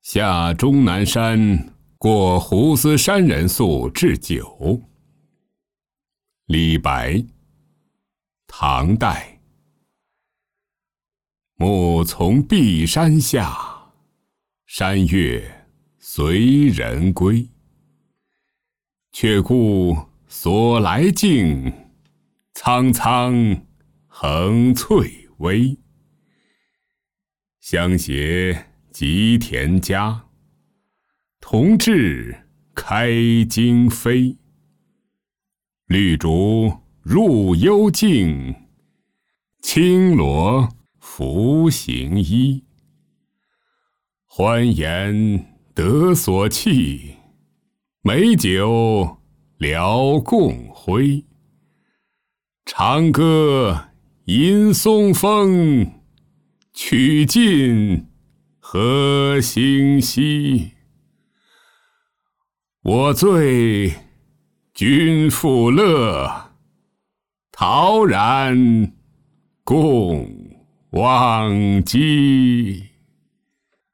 下终南山，过胡思山人宿置酒。李白，唐代。暮从碧山下，山月随人归。却顾所来径，苍苍横翠微。相携及田家，同至开荆扉。绿竹入幽径，青萝拂行衣。欢颜得所憩，美酒聊共挥。长歌吟松风，曲尽何星稀。我醉君复乐，陶然共忘机。